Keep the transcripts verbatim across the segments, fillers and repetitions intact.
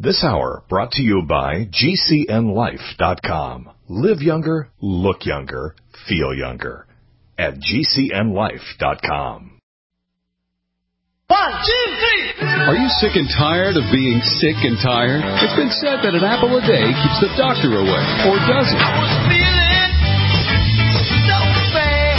This hour brought to you by G C N life dot com. Live younger, look younger, feel younger at G C N life dot com. One, two, three. Are you sick and tired of being sick and tired? It's been said that an apple a day keeps the doctor away, or does it? I was feeling so bad.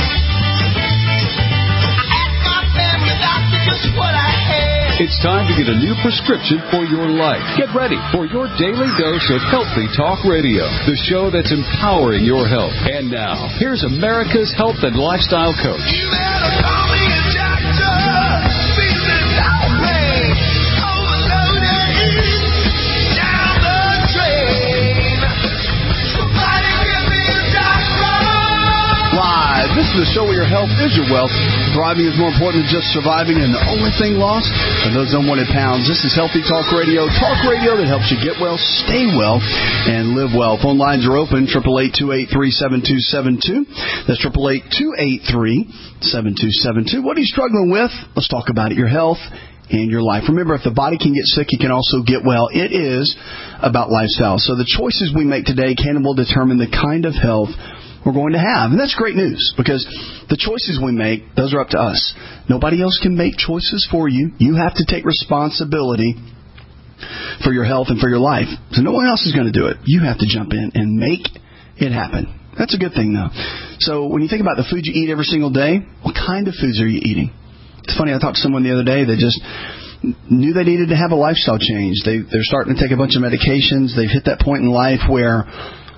I asked my family doctor just what I had. It's time to get a new prescription for your life. Get ready for your daily dose of Healthy Talk Radio, the show that's empowering your health. And now, here's America's health and lifestyle coach. You better call me a doctor. Feeling so bad. Overloaded. Down the drain. Somebody give me a doctor. Live. This is the show where your health is your wealth. Thriving is more important than just surviving, and the only thing lost are those unwanted pounds. This is Healthy Talk Radio. Talk radio that helps you get well, stay well, and live well. Phone lines are open, eight eight eight, two eight three, seven two seven two. That's eight eight eight, two eight three, seven two seven two. What are you struggling with? Let's talk about it. Your health and your life. Remember, if the body can get sick, you can also get well. It is about lifestyle. So the choices we make today can and will determine the kind of health we're going to have. And that's great news, because the choices we make, those are up to us. Nobody else can make choices for you. You have to take responsibility for your health and for your life. So no one else is going to do it. You have to jump in and make it happen. That's a good thing, though. So when you think about the food you eat every single day, what kind of foods are you eating? It's funny, I talked to someone the other day that just knew they needed to have a lifestyle change. They, they're starting to take a bunch of medications. They've hit that point in life where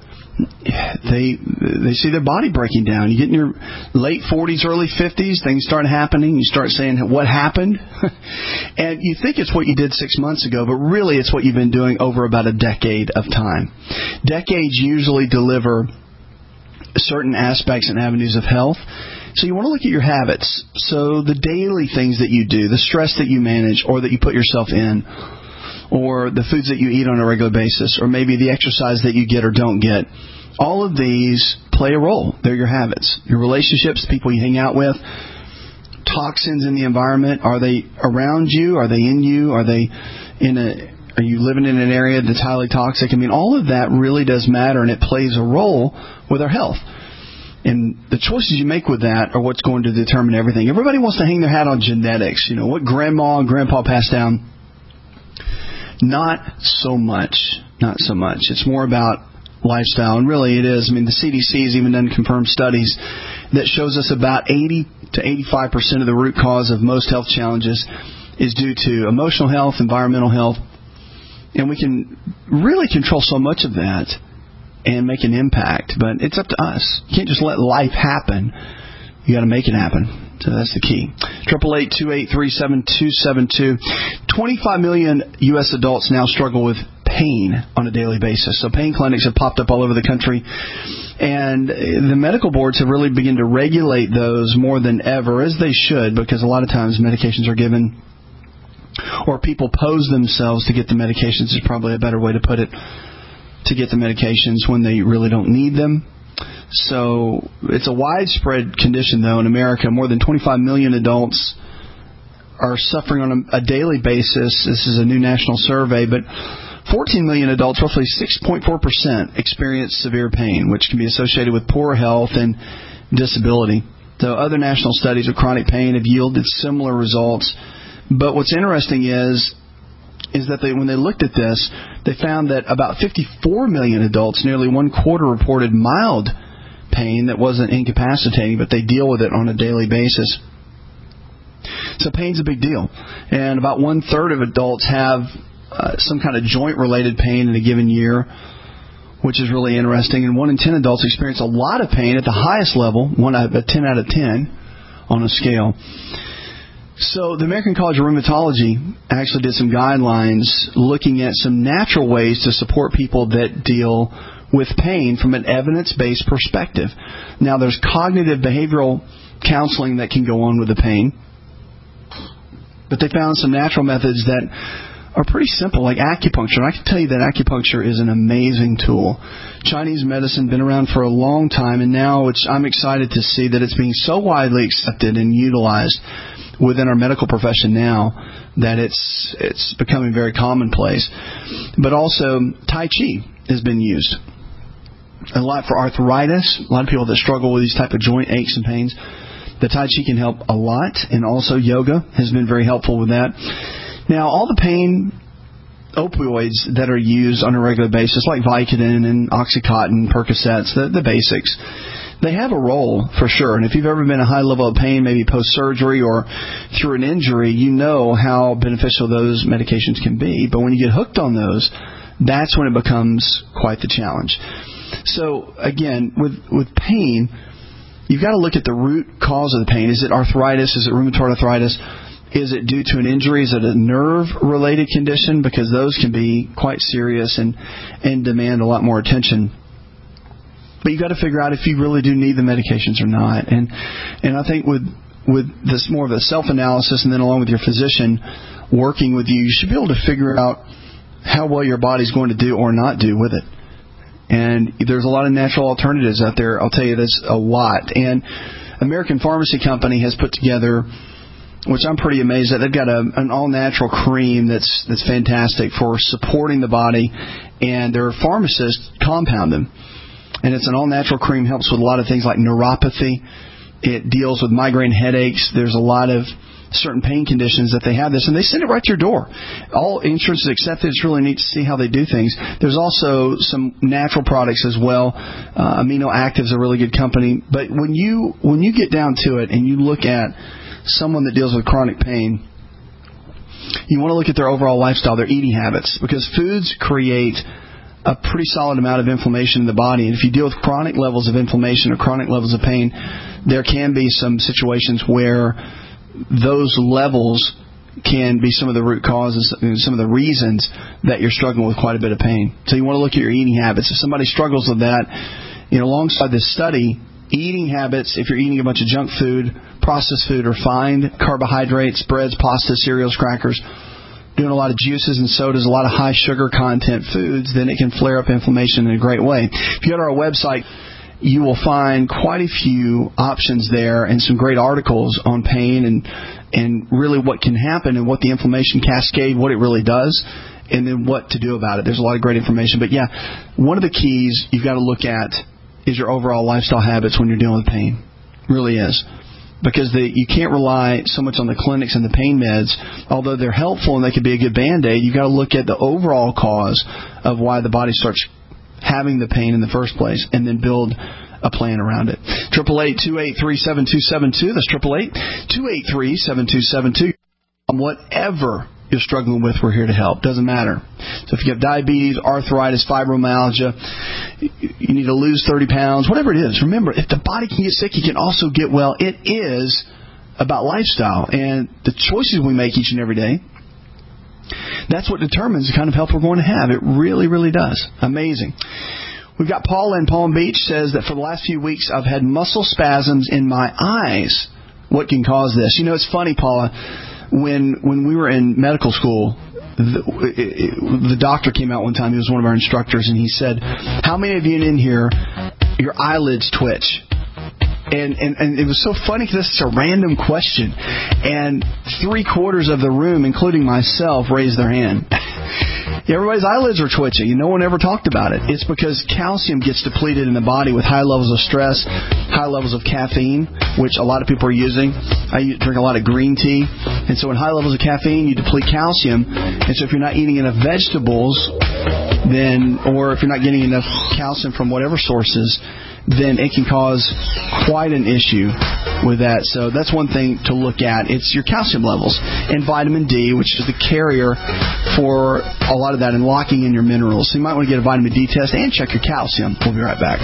they they see their body breaking down. You get in your late forties, early fifties, things start happening. You start saying, what happened? And you think it's what you did six months ago, but really it's what you've been doing over about a decade of time. Decades usually deliver certain aspects and avenues of health. So you want to look at your habits. So the daily things that you do, the stress that you manage or that you put yourself in, or the foods that you eat on a regular basis, or maybe the exercise that you get or don't get. All of these play a role. They're your habits. Your relationships, people you hang out with, toxins in the environment. Are they around you? Are they in you? Are they in a? Are you living in an area that's highly toxic? I mean, all of that really does matter, and it plays a role with our health. And the choices you make with that are what's going to determine everything. Everybody wants to hang their hat on genetics. You know, what grandma and grandpa passed down. Not so much. Not so much. It's more about lifestyle. And really it is. I mean, the C D C has even done confirmed studies that shows us about eighty to eighty-five percent of the root cause of most health challenges is due to emotional health, environmental health. And we can really control so much of that and make an impact. But it's up to us. You can't just let life happen. You got to make it happen. So that's the key. eight eight eight, two eight three, seven two seven two. twenty-five million U S adults now struggle with pain on a daily basis. So pain clinics have popped up all over the country. And the medical boards have really begun to regulate those more than ever, as they should, because a lot of times medications are given, or people pose themselves to get the medications is probably a better way to put it, to get the medications when they really don't need them. So it's a widespread condition, though, in America. More than twenty-five million adults are suffering on a, a daily basis. This is a new national survey, but fourteen million adults, roughly six point four percent, experience severe pain, which can be associated with poor health and disability. So other national studies of chronic pain have yielded similar results. But what's interesting is is that they, when they looked at this, they found that about fifty-four million adults, nearly one quarter, reported mild pain that wasn't incapacitating, but they deal with it on a daily basis. So pain's a big deal. And about one-third of adults have uh, some kind of joint-related pain in a given year, which is really interesting. And one in ten adults experience a lot of pain at the highest level, one out of ten out of ten on a scale. So the American College of Rheumatology actually did some guidelines looking at some natural ways to support people that deal with pain from an evidence-based perspective. Now, there's cognitive behavioral counseling that can go on with the pain, but they found some natural methods that are pretty simple, like acupuncture. And I can tell you that acupuncture is an amazing tool. Chinese medicine been around for a long time, and now it's, I'm excited to see that it's being so widely accepted and utilized within our medical profession now that it's it's becoming very commonplace. But also, Tai Chi has been used a lot for arthritis. A lot of people that struggle with these type of joint aches and pains, the Tai Chi can help a lot, and also yoga has been very helpful with that. Now, all the pain opioids that are used on a regular basis, like Vicodin and Oxycontin, Percocets, the, the basics, they have a role for sure. And if you've ever been in a high level of pain, maybe post-surgery or through an injury, you know how beneficial those medications can be. But when you get hooked on those, that's when it becomes quite the challenge. So, again, with, with pain, you've got to look at the root cause of the pain. Is it arthritis? Is it rheumatoid arthritis? Is it due to an injury? Is it a nerve-related condition? Because those can be quite serious and, and demand a lot more attention. But you've got to figure out if you really do need the medications or not. And and I think with with this more of a self-analysis, and then along with your physician working with you, you should be able to figure out how well your body's going to do or not do with it. And there's a lot of natural alternatives out there. I'll tell you this a lot. And American Pharmacy Company has put together, which I'm pretty amazed at, they've got a, an all-natural cream that's that's fantastic for supporting the body, and their pharmacists compound them. And it's an all-natural cream, helps with a lot of things like neuropathy. It deals with migraine headaches. There's a lot of certain pain conditions that they have this, and they send it right to your door. All insurance is accepted. It's really neat to see how they do things. There's also some natural products as well. Uh, Amino Active's a really good company. But when you when you get down to it and you look at someone that deals with chronic pain, you want to look at their overall lifestyle, their eating habits, because foods create a pretty solid amount of inflammation in the body. And if you deal with chronic levels of inflammation or chronic levels of pain, there can be some situations where those levels can be some of the root causes, some of the reasons that you're struggling with quite a bit of pain. So you want to look at your eating habits. If somebody struggles with that, you know, alongside this study, eating habits, if you're eating a bunch of junk food, processed food, refined carbohydrates, breads, pasta, cereals, crackers, doing a lot of juices and sodas, a lot of high sugar content foods, then it can flare up inflammation in a great way. If you go to our website, you will find quite a few options there and some great articles on pain and and really what can happen and what the inflammation cascade, what it really does, and then what to do about it. There's a lot of great information. But, yeah, one of the keys you've got to look at is your overall lifestyle habits when you're dealing with pain. It really is. Because the, you can't rely so much on the clinics and the pain meds. Although they're helpful and they could be a good Band-Aid, you've got to look at the overall cause of why the body starts having the pain in the first place, and then build a plan around it. triple eight, two eight three, seven two seven two. That's triple eight, two eight three, seven two seven two. Whatever you're struggling with, we're here to help. Doesn't matter. So if you have diabetes, arthritis, fibromyalgia, you need to lose thirty pounds, whatever it is, remember, if the body can get sick, it can also get well. It is about lifestyle and the choices we make each and every day. That's what determines the kind of health we're going to have. It really, really does. Amazing. We've got Paula in Palm Beach, says that for the last few weeks I've had muscle spasms in my eyes. What can cause this? You know, it's funny, Paula, when when we were in medical school, the, the doctor came out one time. He was one of our instructors, and he said, how many of you in here, your eyelids twitch? And, and and it was so funny because it's a random question. And three quarters of the room, including myself, raised their hand. Everybody's eyelids are twitching, and no one ever talked about it. It's because calcium gets depleted in the body with high levels of stress, high levels of caffeine, which a lot of people are using. I drink a lot of green tea. And so in high levels of caffeine, you deplete calcium. And so if you're not eating enough vegetables, then, or if you're not getting enough calcium from whatever sources, then it can cause quite an issue with that. So that's one thing to look at. It's your calcium levels. And vitamin D, which is the carrier for a lot of that and locking in your minerals. So you might want to get a vitamin D test and check your calcium. We'll be right back.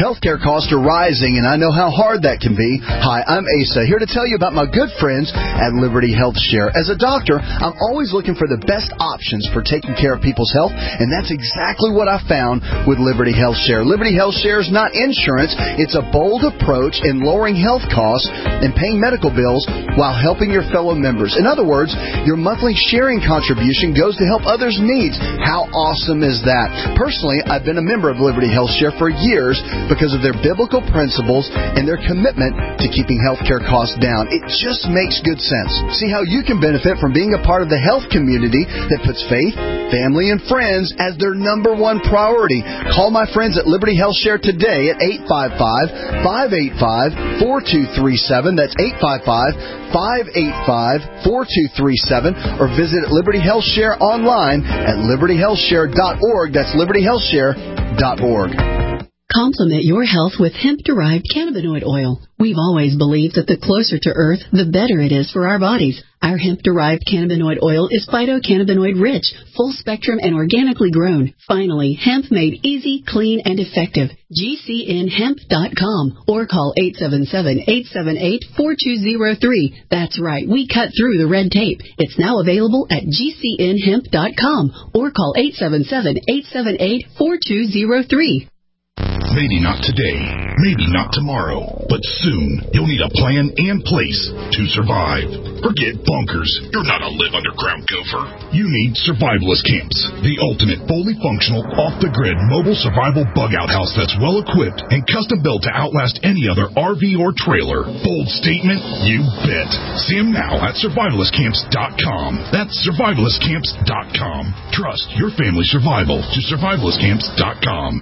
healthcare costs are rising, and I know how hard that can be. Hi, I'm Asa, here to tell you about my good friends at Liberty Health Share. As a doctor, I'm always looking for the best options for taking care of people's health, and that's exactly what I found with Liberty Health Share. Liberty Health Share is not insurance. It's a bold approach in lowering health costs and paying medical bills while helping your fellow members. In other words, your monthly sharing contribution goes to help others' needs. How awesome is that? Personally, I've been a member of Liberty Health Share for years because of their biblical principles and their commitment to keeping healthcare costs down. It just makes good sense. See how you can benefit from being a part of the health community that puts faith, family, and friends as their number one priority. Call my friends at Liberty Health Share today at eight five five, five eight five, four two three seven. That's eight five five, five eight five, four two three seven. Or visit Liberty Health Share online at liberty health share dot org. That's liberty health share dot org. Complement your health with hemp-derived cannabinoid oil. We've always believed that the closer to Earth, the better it is for our bodies. Our hemp-derived cannabinoid oil is phytocannabinoid-rich, full-spectrum, and organically grown. Finally, hemp made easy, clean, and effective. G C N hemp dot com or call eight seven seven, eight seven eight, four two zero three. That's right, we cut through the red tape. It's now available at G C N hemp dot com or call eight seven seven, eight seven eight, four two zero three. Maybe not today, maybe not tomorrow, but soon you'll need a plan and place to survive. Forget bunkers. You're not a live underground gopher. You need survivalist camps, the ultimate fully functional, off-the-grid mobile survival bug-out house that's well-equipped and custom-built to outlast any other R V or trailer. Bold statement? You bet. See them now at survivalist camps dot com. That's survivalist camps dot com. Trust your family's survival to survivalist camps dot com.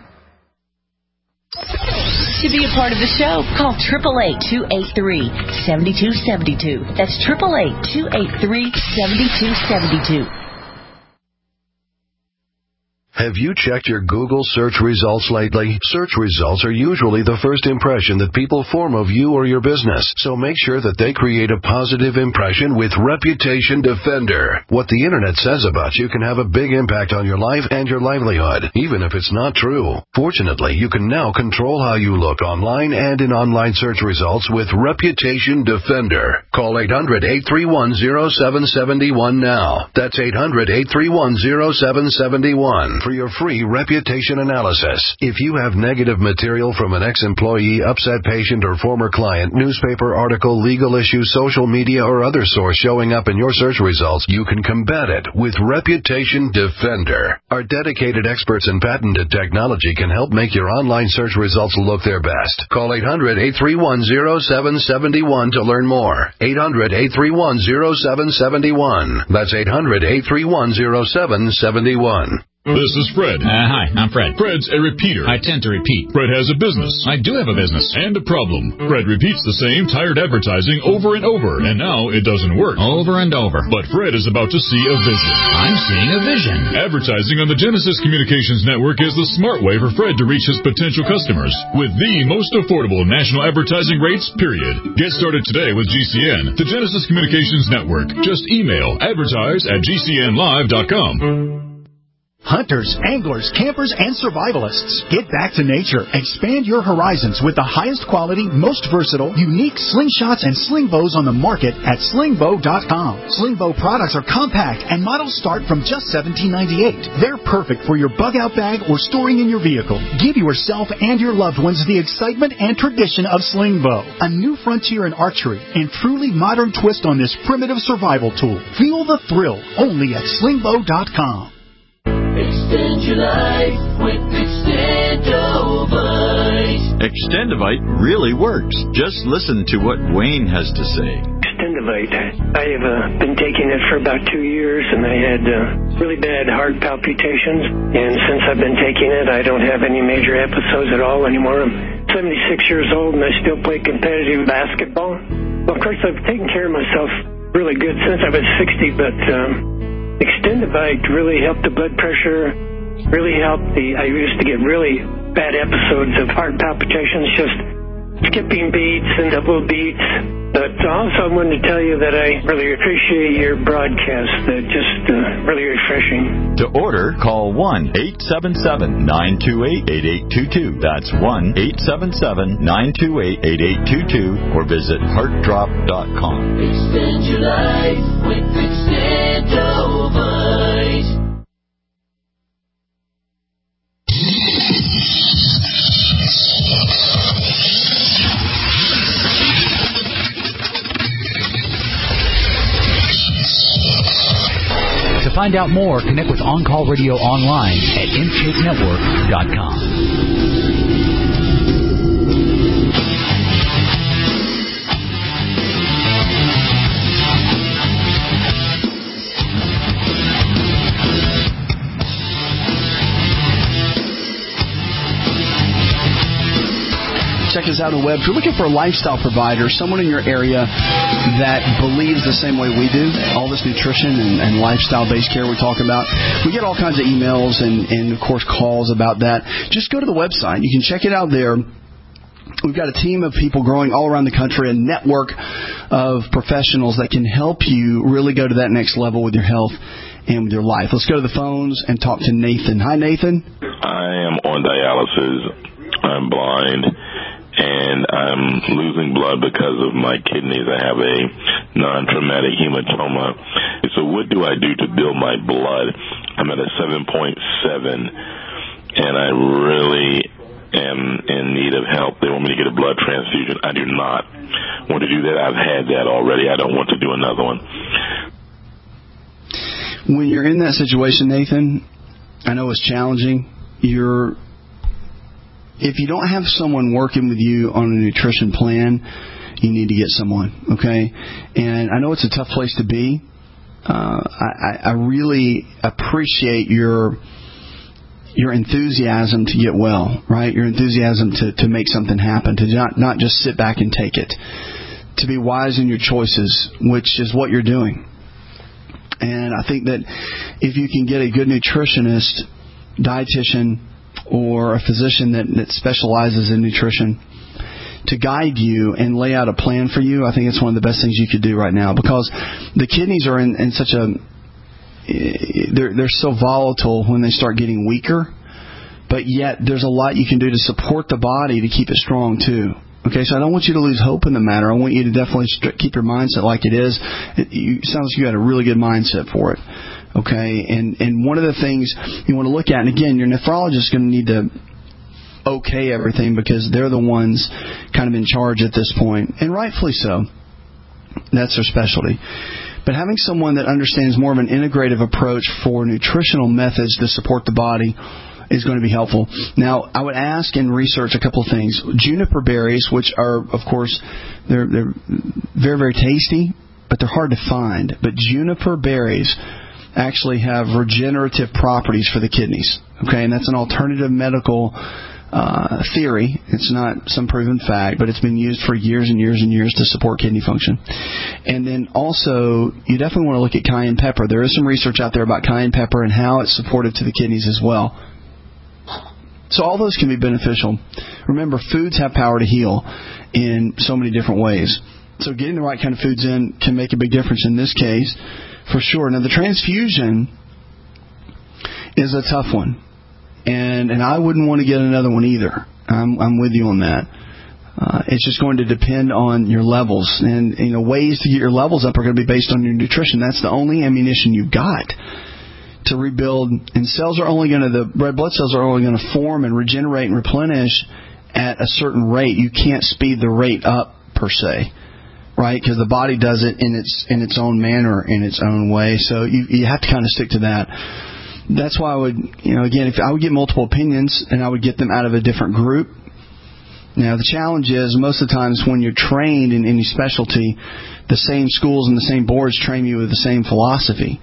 To be a part of the show, call eight eight eight, two eight three, seven two seven two. That's eight eight eight, two eight three, seven two seven two. Have you checked your Google search results lately? Search results are usually the first impression that people form of you or your business, so make sure that they create a positive impression with Reputation Defender. What the internet says about you can have a big impact on your life and your livelihood, even if it's not true. Fortunately, you can now control how you look online and in online search results with Reputation Defender. Call eight hundred, eight three one, zero seven seven one now. That's eight hundred, eight three one, zero seven seven one. For your free reputation analysis. If you have negative material from an ex-employee, upset patient, or former client, newspaper article, legal issue, social media, or other source showing up in your search results, you can combat it with Reputation Defender. Our dedicated experts in patented technology can help make your online search results look their best. Call eight hundred, eight three one, zero seven seven one to learn more. eight hundred, eight three one, zero seven seven one. That's eight hundred, eight three one, zero seven seven one. This is Fred. Uh, hi, I'm Fred. Fred's a repeater. I tend to repeat. Fred has a business. I do have a business. And a problem. Fred repeats the same tired advertising over and over, and now it doesn't work. Over and over. But Fred is about to see a vision. I'm seeing a vision. Advertising on the Genesis Communications Network is the smart way for Fred to reach his potential customers with the most affordable national advertising rates, period. Get started today with G C N, the Genesis Communications Network. Just email advertise at G C N live dot com. Hunters, anglers, campers, and survivalists. Get back to nature. Expand your horizons with the highest quality, most versatile, unique slingshots and sling bows on the market at sling bow dot com. Sling bow products are compact and models start from just seventeen ninety-eight. They're perfect for your bug-out bag or storing in your vehicle. Give yourself and your loved ones the excitement and tradition of sling bow. A new frontier in archery and truly modern twist on this primitive survival tool. Feel the thrill only at sling bow dot com. Extend your life with Extendovite. Extendovite really works. Just listen to what Wayne has to say. Extendovite. I have uh, been taking it for about two years, and I had uh, really bad heart palpitations. And since I've been taking it, I don't have any major episodes at all anymore. I'm seventy-six years old, and I still play competitive basketball. Well, of course, I've taken care of myself really good since I was sixty, but um, Extendovite really helped the blood pressure, really helped the, I used to get really bad episodes of heart palpitations, just skipping beats and double beats. But also I wanted to tell you that I really appreciate your broadcast. Uh, just uh, really refreshing. To order, call one eight seven seven, nine two eight, eight eight two two. That's one eight seven seven, nine two eight, eight eight two two or visit heart drop dot com. Extend your life with Extendovite. To find out more, connect with On Call Radio online at in shape network dot com. Check us out on the web. If you're looking for a lifestyle provider, someone in your area that believes the same way we do, all this nutrition and, and lifestyle-based care we talk about, we get all kinds of emails and, and, of course, calls about that. Just go to the website. You can check it out there. We've got a team of people growing all around the country, a network of professionals that can help you really go to that next level with your health and with your life. Let's go to the phones and talk to Nathan. Hi, Nathan. I am on dialysis. I'm blind. And I'm losing blood because of my kidneys. I have a non-traumatic hematoma. So what do I do to build my blood? I'm at a seven point seven, and I really am in need of help. They want me to get a blood transfusion. I do not want to do that. I've had that already. I don't want to do another one. When you're in that situation, Nathan, I know it's challenging. You're If you don't have someone working with you on a nutrition plan, you need to get someone, okay? And I know it's a tough place to be. Uh, I, I really appreciate your your enthusiasm to get well, right? Your enthusiasm to, to make something happen, to not, not just sit back and take it, to be wise in your choices, which is what you're doing. And I think that if you can get a good nutritionist, dietitian, or a physician that, that specializes in nutrition to guide you and lay out a plan for you, I think it's one of the best things you could do right now, because the kidneys are in, in such a they're they're so volatile when they start getting weaker, but yet there's a lot you can do to support the body to keep it strong too. Okay, so I don't want you to lose hope in the matter. I want you to definitely st- keep your mindset like it is. It, you, it sounds like you had a really good mindset for it. Okay, and, and one of the things you want to look at, and again, your nephrologist is going to need to okay everything because they're the ones kind of in charge at this point, and rightfully so. That's their specialty. But having someone that understands more of an integrative approach for nutritional methods to support the body is going to be helpful. Now, I would ask and research a couple of things. Juniper berries, which are, of course, they're, they're very, very tasty, but they're hard to find. But juniper berries actually have regenerative properties for the kidneys. Okay, and that's an alternative medical uh, theory. It's not some proven fact, but it's been used for years and years and years to support kidney function. And then also, you definitely want to look at cayenne pepper. There is some research out there about cayenne pepper and how it's supportive to the kidneys as well. So all those can be beneficial. Remember, foods have power to heal in so many different ways. So getting the right kind of foods in can make a big difference in this case, for sure. Now, the transfusion is a tough one, and and I wouldn't want to get another one either. I'm I'm with you on that. Uh, it's just going to depend on your levels, and you know ways to get your levels up are going to be based on your nutrition. That's the only ammunition you've got to rebuild. And cells are only going to the red blood cells are only going to form and regenerate and replenish at a certain rate. You can't speed the rate up per se. Right, because the body does it in its in its own manner, in its own way. So you you have to kind of stick to that. That's why I would, you know, again, if I would get multiple opinions and I would get them out of a different group. Now the challenge is most of the times when you're trained in any specialty, the same schools and the same boards train you with the same philosophy.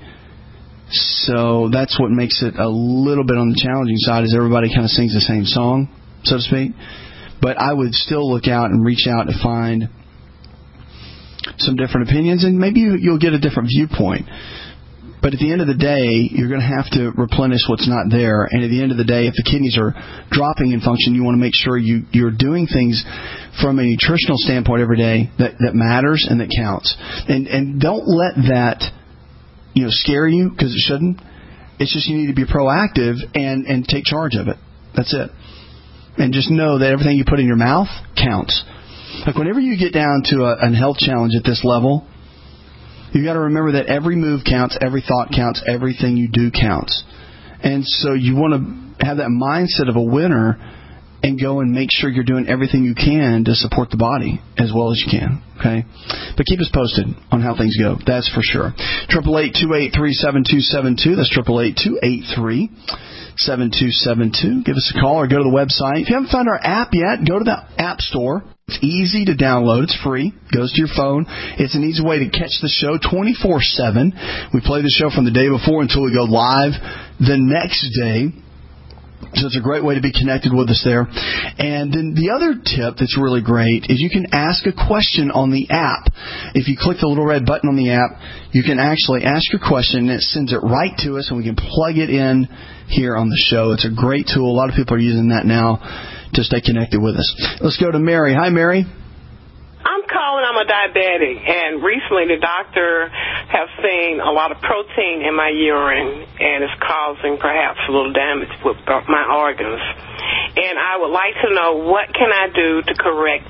So that's what makes it a little bit on the challenging side, is everybody kind of sings the same song, so to speak. But I would still look out and reach out to find some different opinions, and maybe you'll get a different viewpoint. But at the end of the day, you're going to have to replenish what's not there. And at the end of the day, if the kidneys are dropping in function, you want to make sure you, you're doing things from a nutritional standpoint every day that, that matters and that counts. And, and don't let that, you know, scare you, because it shouldn't. It's just you need to be proactive and, and take charge of it. That's it. And just know that everything you put in your mouth counts. Like whenever you get down to a, a health challenge at this level, you got to remember that every move counts, every thought counts, everything you do counts. And so you want to have that mindset of a winner and go and make sure you're doing everything you can to support the body as well as you can. Okay? But keep us posted on how things go. That's for sure. eight eight eight, two eight three, seven two seven two. That's eight eight eight, two eight three, seven two seven two. Give us a call or go to the website. If you haven't found our app yet, go to the App Store. It's easy to download. It's free. It goes to your phone. It's an easy way to catch the show twenty-four seven. We play the show from the day before until we go live the next day. So it's a great way to be connected with us there. And then the other tip that's really great is you can ask a question on the app. If you click the little red button on the app, you can actually ask your question, and it sends it right to us, and we can plug it in here on the show. It's a great tool. A lot of people are using that now to stay connected with us. Let's go to Mary. Hi, Mary. I'm calling. I'm a diabetic, and recently the doctor has seen a lot of protein in my urine, and it's causing perhaps a little damage with my organs. And I would like to know, what can I do to correct?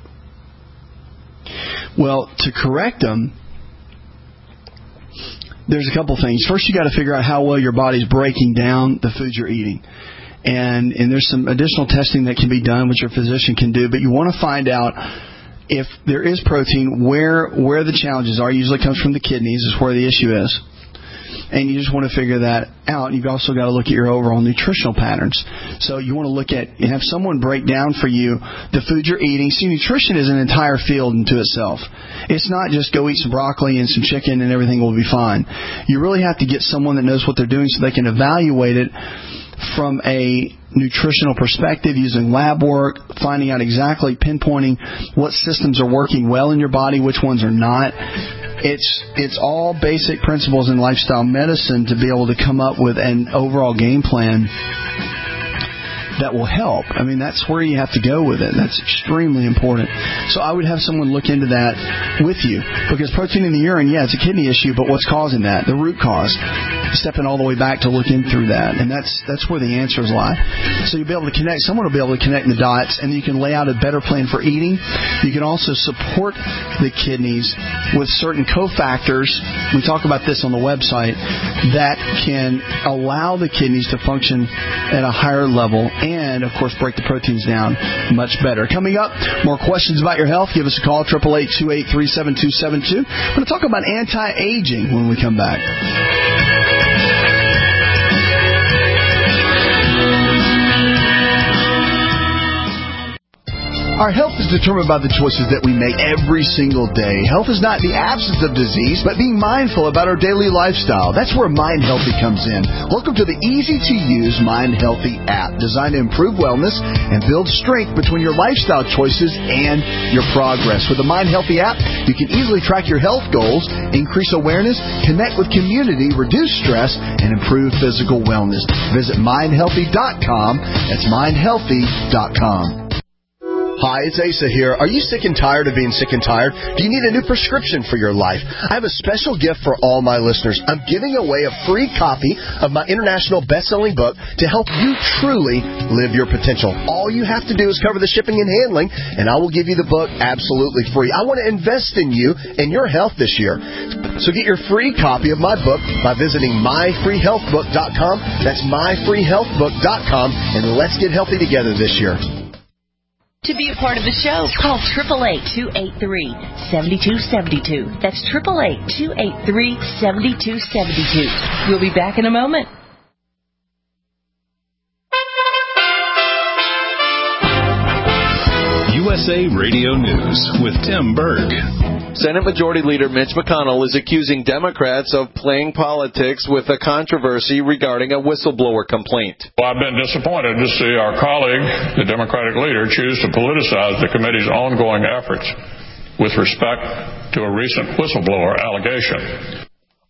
Well, to correct them, there's a couple things. First, you got to figure out how well your body's breaking down the food you're eating. And, and there's some additional testing that can be done, which your physician can do. But you want to find out if there is protein, where where the challenges are. It usually comes from the kidneys, is where the issue is. And you just want to figure that out. You've also got to look at your overall nutritional patterns. So you want to look at, have someone break down for you the food you're eating. See, nutrition is an entire field into itself. It's not just go eat some broccoli and some chicken and everything will be fine. You really have to get someone that knows what they're doing so they can evaluate it from a nutritional perspective, using lab work, finding out exactly, pinpointing what systems are working well in your body, which ones are not. It's it's all basic principles in lifestyle medicine to be able to come up with an overall game plan that will help. I mean, that's where you have to go with it. That's extremely important. So I would have someone look into that with you. Because protein in the urine, yeah, it's a kidney issue, but what's causing that? The root cause. Stepping all the way back to look in through that. And that's that's where the answers lie. So you'll be able to connect. Someone will be able to connect the dots, and you can lay out a better plan for eating. You can also support the kidneys with certain cofactors. We talk about this on the website, that can allow the kidneys to function at a higher level and, of course, break the proteins down much better. Coming up, more questions about your health. Give us a call, eight eight eight, two eight three, seven two seven two. We're going to talk about anti-aging when we come back. Our health is determined by the choices that we make every single day. Health is not the absence of disease, but being mindful about our daily lifestyle. That's where Mind Healthy comes in. Welcome to the easy-to-use Mind Healthy app, designed to improve wellness and build strength between your lifestyle choices and your progress. With the Mind Healthy app, you can easily track your health goals, increase awareness, connect with community, reduce stress, and improve physical wellness. Visit mind healthy dot com. That's mind healthy dot com. Hi, it's Asa here. Are you sick and tired of being sick and tired? Do you need a new prescription for your life? I have a special gift for all my listeners. I'm giving away a free copy of my international best-selling book to help you truly live your potential. All you have to do is cover the shipping and handling, and I will give you the book absolutely free. I want to invest in you and your health this year. So get your free copy of my book by visiting my free health book dot com. That's my free health book dot com, and let's get healthy together this year. To be a part of the show, call eight eight eight, two eight three, seven two seven two. That's eight eight eight, two eight three, seven two seven two. We'll be back in a moment. U S A Radio News with Tim Berg. Senate Majority Leader Mitch McConnell is accusing Democrats of playing politics with a controversy regarding a whistleblower complaint. Well, I've been disappointed to see our colleague, the Democratic leader, choose to politicize the committee's ongoing efforts with respect to a recent whistleblower allegation.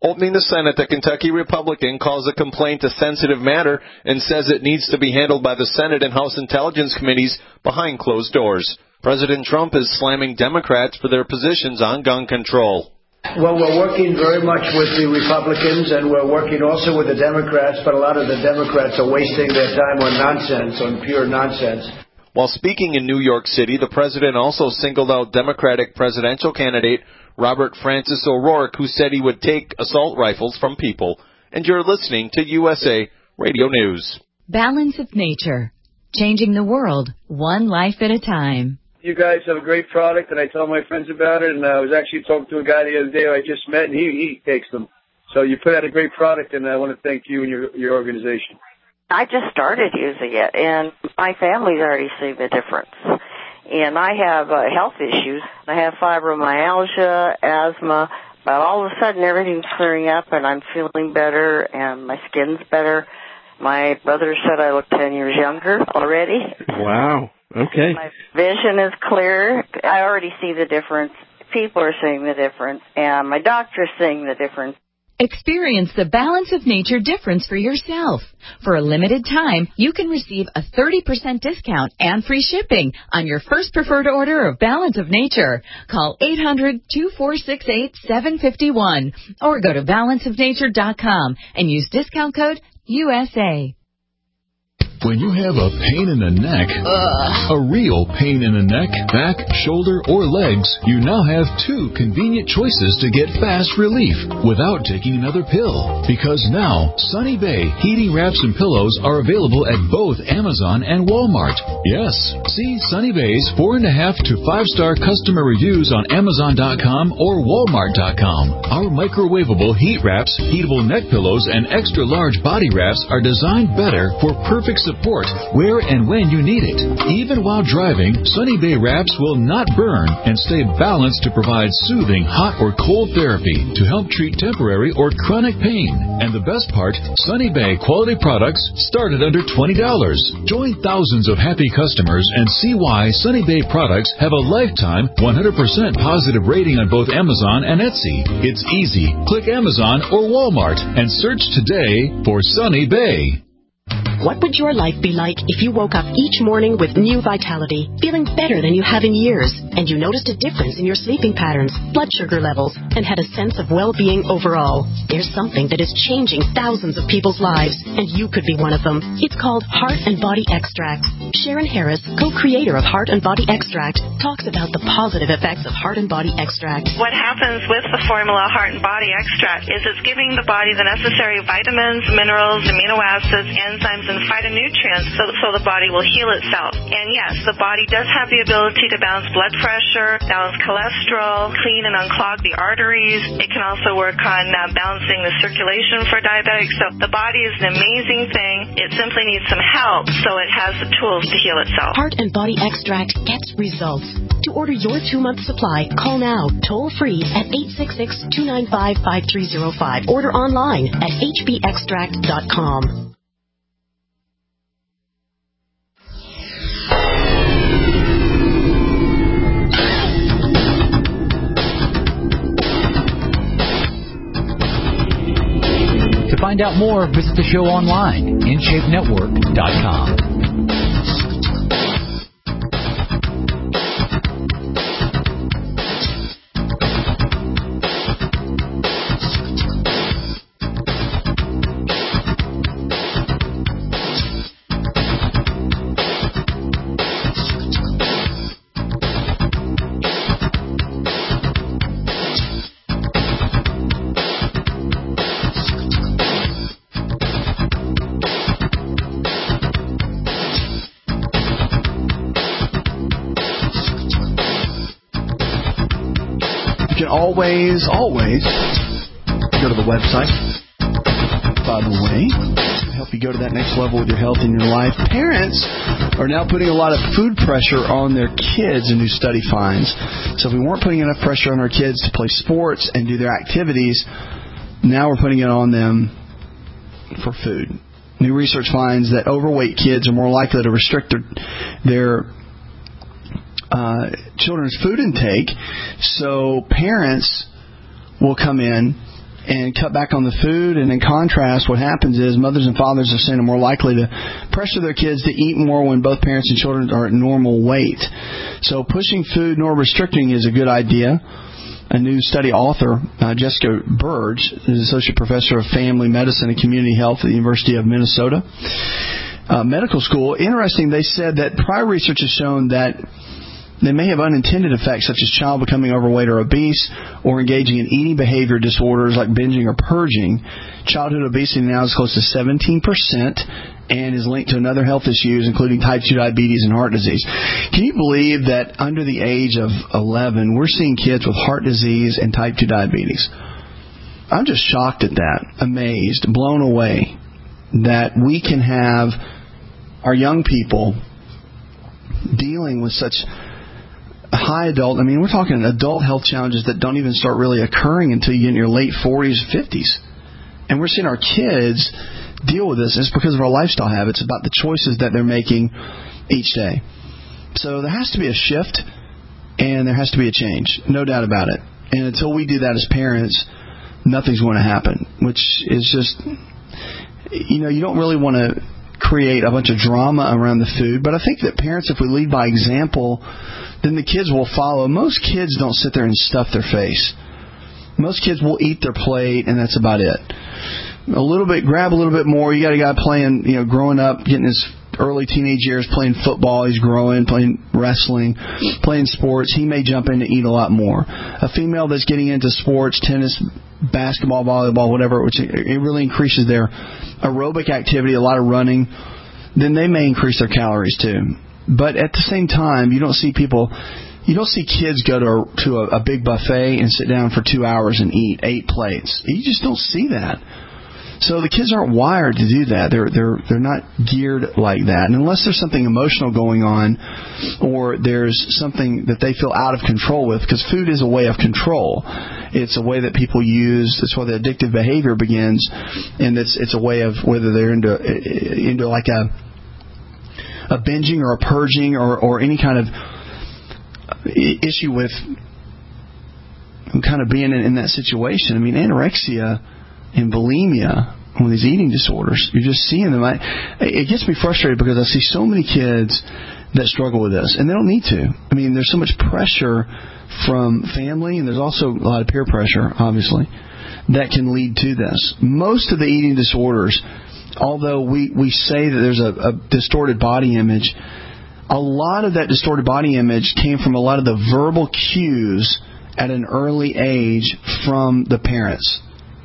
Opening the Senate, the Kentucky Republican calls a complaint a sensitive matter and says it needs to be handled by the Senate and House Intelligence Committees behind closed doors. President Trump is slamming Democrats for their positions on gun control. Well, we're working very much with the Republicans, and we're working also with the Democrats, but a lot of the Democrats are wasting their time on nonsense, on pure nonsense. While speaking in New York City, the president also singled out Democratic presidential candidate Robert Francis O'Rourke, who said he would take assault rifles from people. And you're listening to U S A Radio News. Balance of Nature, changing the world one life at a time. You guys have a great product, and I tell my friends about it, and I was actually talking to a guy the other day I just met, and he, he takes them. So you put out a great product, and I want to thank you and your, your organization. I just started using it, and my family's already seen the difference. And I have uh, health issues. I have fibromyalgia, asthma, but all of a sudden everything's clearing up, and I'm feeling better, and my skin's better. My brother said I look ten years younger already. Wow. Okay. My vision is clear. I already see the difference. People are seeing the difference, and my doctor's seeing the difference. Experience the Balance of Nature difference for yourself. For a limited time, you can receive a thirty percent discount and free shipping on your first preferred order of Balance of Nature. Call eight hundred, two four six eight, seven five one or go to balance of nature dot com and use discount code U S A. When you have a pain in the neck, Ugh. a real pain in the neck, back, shoulder, or legs, you now have two convenient choices to get fast relief without taking another pill. Because now, Sunny Bay heating wraps and pillows are available at both Amazon and Walmart. Yes, see Sunny Bay's four and a half to five star customer reviews on Amazon dot com or Walmart dot com. Our microwavable heat wraps, heatable neck pillows, and extra large body wraps are designed better for perfect support. Support where and when you need it. Even while driving, Sunny Bay wraps will not burn and stay balanced to provide soothing hot or cold therapy to help treat temporary or chronic pain. And the best part, Sunny Bay quality products start at under twenty dollars. Join thousands of happy customers and see why Sunny Bay products have a lifetime one hundred percent positive rating on both Amazon and Etsy. It's easy. Click Amazon or Walmart and search today for Sunny Bay. What would your life be like if you woke up each morning with new vitality, feeling better than you have in years, and you noticed a difference in your sleeping patterns, blood sugar levels, and had a sense of well-being overall? There's something that is changing thousands of people's lives, and you could be one of them. It's called Heart and Body Extract. Sharon Harris, co-creator of Heart and Body Extract, talks about the positive effects of Heart and Body Extract. What happens with the formula Heart and Body Extract is it's giving the body the necessary vitamins, minerals, amino acids, enzymes, and phytonutrients so, so the body will heal itself. And yes, the body does have the ability to balance blood pressure, balance cholesterol, clean and unclog the arteries. It can also work on uh, balancing the circulation for diabetics. So the body is an amazing thing. It simply needs some help so it has the tools to heal itself. Heart and Body Extract gets results. To order your two-month supply, call now, toll-free at eight six six, two nine five, five three zero five. Order online at h b extract dot com. To find out more, visit the show online, in shape network dot com. Always, always go to the website. By the way, to help you go to that next level with your health and your life. Parents are now putting a lot of food pressure on their kids, a new study finds. So if we weren't putting enough pressure on our kids to play sports and do their activities, now we're putting it on them for food. New research finds that overweight kids are more likely to restrict their, their Uh, children's food intake, so parents will come in and cut back on the food. And in contrast, what happens is mothers and fathers are saying are more likely to pressure their kids to eat more when both parents and children are at normal weight. So pushing food nor restricting is a good idea. A new study author, uh, Jessica Burge, is Associate Professor of Family Medicine and Community Health at the University of Minnesota uh, Medical School. Interesting, they said that prior research has shown that they may have unintended effects such as child becoming overweight or obese or engaging in eating behavior disorders like binging or purging. Childhood obesity now is close to seventeen percent and is linked to another health issues, including type two diabetes and heart disease. Can you believe that under the age of eleven, we're seeing kids with heart disease and type two diabetes? I'm just shocked at that, amazed, blown away that we can have our young people dealing with such high adult, I mean, we're talking adult health challenges that don't even start really occurring until you get in your late forties, fifties. And we're seeing our kids deal with this. It's because of our lifestyle habits, about the choices that they're making each day. So there has to be a shift, and there has to be a change, no doubt about it. And until we do that as parents, nothing's going to happen, which is just, you know, you don't really want to create a bunch of drama around the food. But I think that parents, if we lead by example, then the kids will follow. Most kids don't sit there and stuff their face. Most kids will eat their plate, and that's about it. A little bit, grab a little bit more. You got a guy playing, you know, growing up, getting his early teenage years, playing football. He's growing, playing wrestling, playing sports. He may jump in to eat a lot more. A female that's getting into sports, tennis, basketball, volleyball, whatever, which it really increases their aerobic activity, a lot of running, then they may increase their calories too. But at the same time, you don't see people, you don't see kids go to a, to a, a big buffet and sit down for two hours and eat eight plates. You just don't see that. So the kids aren't wired to do that. They're they're they're not geared like that. And unless there's something emotional going on, or there's something that they feel out of control with, because food is a way of control. It's a way that people use. That's where the addictive behavior begins, and it's it's a way of whether they're into into like a a binging or a purging or or any kind of issue with kind of being in, in that situation. I mean, anorexia and bulimia, with these eating disorders, you're just seeing them. I, it gets me frustrated because I see so many kids that struggle with this, and they don't need to. I mean, there's so much pressure from family, and there's also a lot of peer pressure, obviously, that can lead to this. Most of the eating disorders, although we, we say that there's a, a distorted body image, a lot of that distorted body image came from a lot of the verbal cues at an early age from the parents.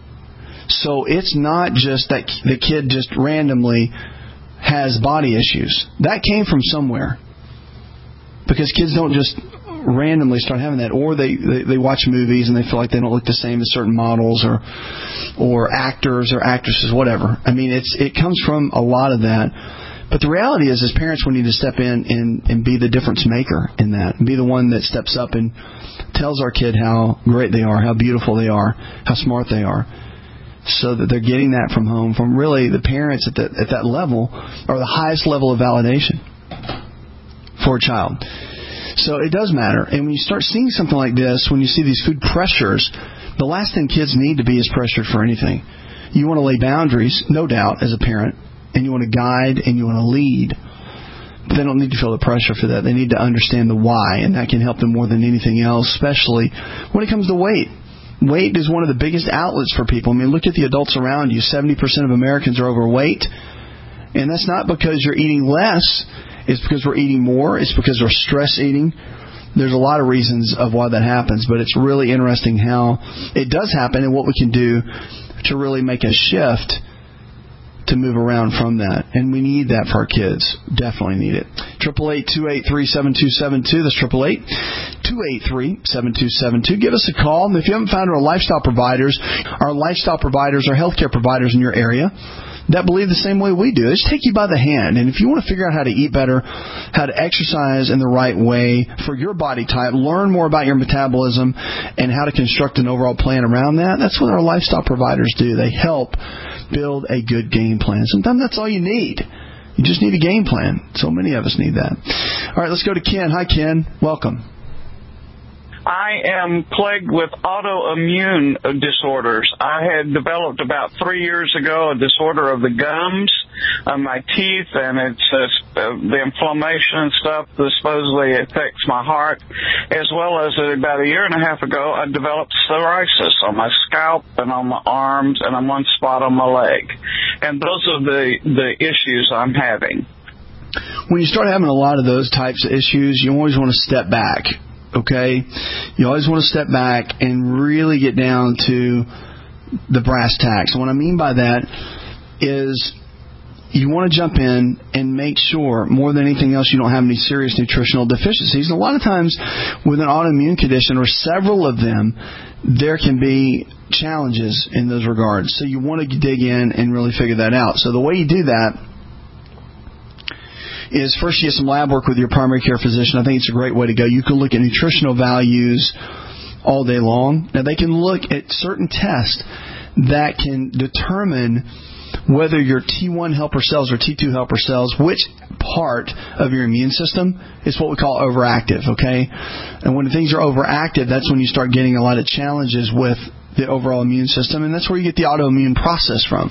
So it's not just that the kid just randomly has body issues. That came from somewhere. Because kids don't just randomly start having that. Or they, they, they watch movies and they feel like they don't look the same as certain models or or actors or actresses, whatever. I mean, it's it comes from a lot of that. But the reality is, as parents, we need to step in and, and be the difference maker in that. And be the one that steps up and tells our kid how great they are, how beautiful they are, how smart they are. So that they're getting that from home, from really the parents at that at that level, are the highest level of validation for a child. So it does matter. And when you start seeing something like this, when you see these food pressures, the last thing kids need to be is pressured for anything. You want to lay boundaries, no doubt, as a parent, and you want to guide and you want to lead. But they don't need to feel the pressure for that. They need to understand the why, and that can help them more than anything else, especially when it comes to weight. Weight is one of the biggest outlets for people. I mean, look at the adults around you. seventy percent of Americans are overweight. And that's not because you're eating less. It's because we're eating more. It's because we're stress eating. There's a lot of reasons of why that happens. But it's really interesting how it does happen and what we can do to really make a shift to move around from that. And we need that for our kids. Definitely need it. eight eight eight, two eight three, seven two seven two. That's eight eight eight, two eight three, seven two seven two. Give us a call. If you haven't found our lifestyle providers, our lifestyle providers are healthcare providers in your area that believe the same way we do. They just take you by the hand. And if you want to figure out how to eat better, how to exercise in the right way for your body type, learn more about your metabolism and how to construct an overall plan around that, that's what our lifestyle providers do. They help build a good game plan. Sometimes that's all you need. You just need a game plan. So many of us need that. All right, let's go to Ken. Hi, Ken. Welcome. I am plagued with autoimmune disorders. I had developed about three years ago a disorder of the gums, of my teeth, and it's uh, the inflammation and stuff that supposedly affects my heart, as well as uh, about a year and a half ago, I developed psoriasis on my scalp and on my arms and on one spot on my leg. And those are the, the issues I'm having. When you start having a lot of those types of issues, you always want to step back, okay? You always want to step back and really get down to the brass tacks. And what I mean by that is you want to jump in and make sure, more than anything else, you don't have any serious nutritional deficiencies. And a lot of times with an autoimmune condition, or several of them, there can be challenges in those regards. So you want to dig in and really figure that out. So the way you do that is first you get some lab work with your primary care physician. I think it's a great way to go. You can look at nutritional values all day long. Now, they can look at certain tests that can determine whether your T one helper cells or T two helper cells, which part of your immune system is what we call overactive, okay? And when things are overactive, that's when you start getting a lot of challenges with the overall immune system, and that's where you get the autoimmune process from.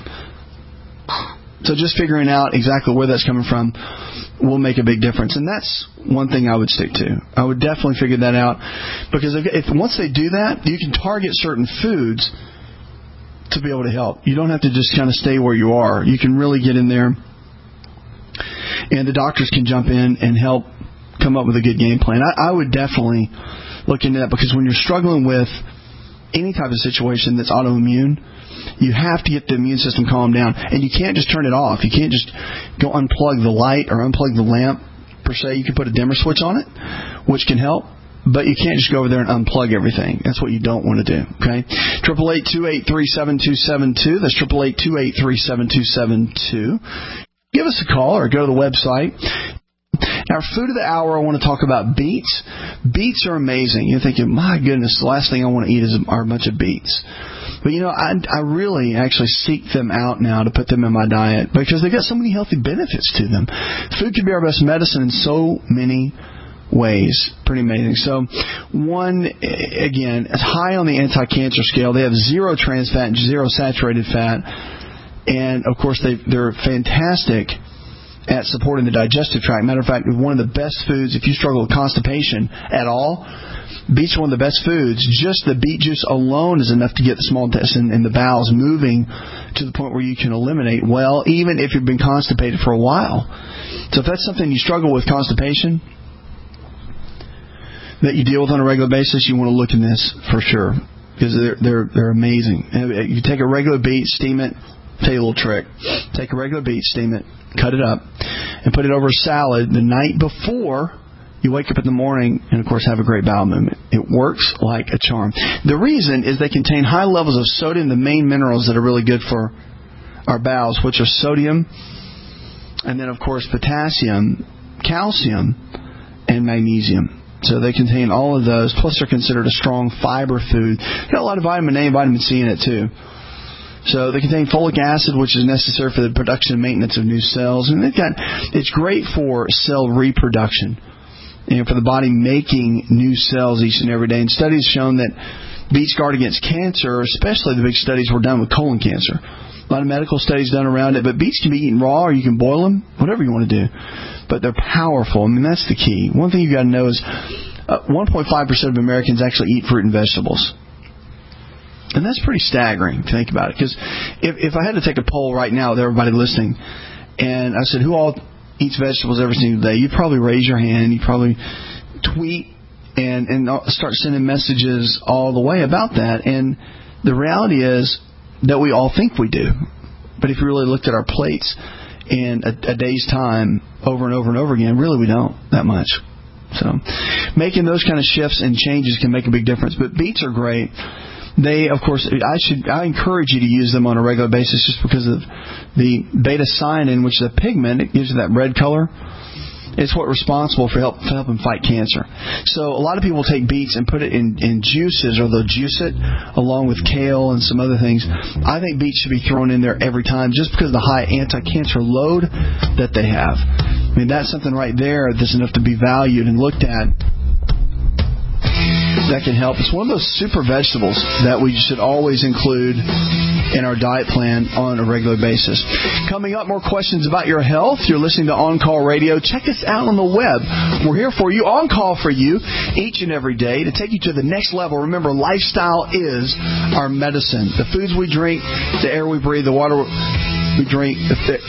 So just figuring out exactly where that's coming from will make a big difference. And that's one thing I would stick to. I would definitely figure that out. Because if, if once they do that, you can target certain foods to be able to help. You don't have to just kind of stay where you are. You can really get in there, and the doctors can jump in and help come up with a good game plan. I, I would definitely look into that, because when you're struggling with any type of situation that's autoimmune, you have to get the immune system calmed down, and you can't just turn it off. You can't just go unplug the light or unplug the lamp, per se. You can put a dimmer switch on it, which can help, but you can't just go over there and unplug everything. That's what you don't want to do, okay? triple eight, two eight three, seven two seven two. That's triple eight, two eight three, seven two seven two. Give us a call or go to the website. Our food of the hour, I want to talk about beets. Beets are amazing. You're thinking, my goodness, the last thing I want to eat is are a bunch of beets. But, you know, I, I really actually seek them out now to put them in my diet, because they've got so many healthy benefits to them. Food can be our best medicine in so many ways. Pretty amazing. So, one, again, it's high on the anti-cancer scale. They have zero trans fat and zero saturated fat. And, of course, they, they're fantastic at supporting the digestive tract. Matter of fact, one of the best foods, if you struggle with constipation at all, beets are one of the best foods. Just the beet juice alone is enough to get the small intestine and the bowels moving to the point where you can eliminate well, even if you've been constipated for a while. So if that's something you struggle with, constipation, that you deal with on a regular basis, you want to look in this for sure, because they're they're they're amazing. You take a regular beet, steam it. Tell you a little trick. Take a regular beet, steam it, cut it up, and put it over a salad the night before you wake up in the morning, and, of course, have a great bowel movement. It works like a charm. The reason is they contain high levels of sodium, the main minerals that are really good for our bowels, which are sodium, and then, of course, potassium, calcium, and magnesium. So they contain all of those, plus they're considered a strong fiber food. Got a lot of vitamin A and vitamin C in it, too. So they contain folic acid, which is necessary for the production and maintenance of new cells. And they've got, it's great for cell reproduction and for the body making new cells each and every day. And studies shown that beets guard against cancer, especially the big studies were done with colon cancer. A lot of medical studies done around it. But beets can be eaten raw, or you can boil them, whatever you want to do. But they're powerful. I mean, that's the key. One thing you've got to know is uh, one point five percent of Americans actually eat fruit and vegetables. And that's pretty staggering to think about it. Because if, if I had to take a poll right now with everybody listening, and I said, who all eats vegetables every single day, you'd probably raise your hand. You'd probably tweet and, and start sending messages all the way about that. And the reality is that we all think we do. But if you really looked at our plates in a, a day's time over and over and over again, really we don't that much. So making those kind of shifts and changes can make a big difference. But beets are great. They, of course, I should I encourage you to use them on a regular basis, just because of the beta-cyanin, which is a pigment. It gives you that red color. It's what's responsible for, help, for helping fight cancer. So a lot of people take beets and put it in, in juices, or they'll juice it along with kale and some other things. I think beets should be thrown in there every time, just because of the high anti-cancer load that they have. I mean, that's something right there that's enough to be valued and looked at. that can help. It's one of those super vegetables that we should always include in our diet plan on a regular basis. Coming up, more questions about your health. You're listening to On Call Radio. Check us out on the web. We're here for you, on call for you, each and every day to take you to the next level. Remember, lifestyle is our medicine. The foods we drink, the air we breathe, the water we drink, the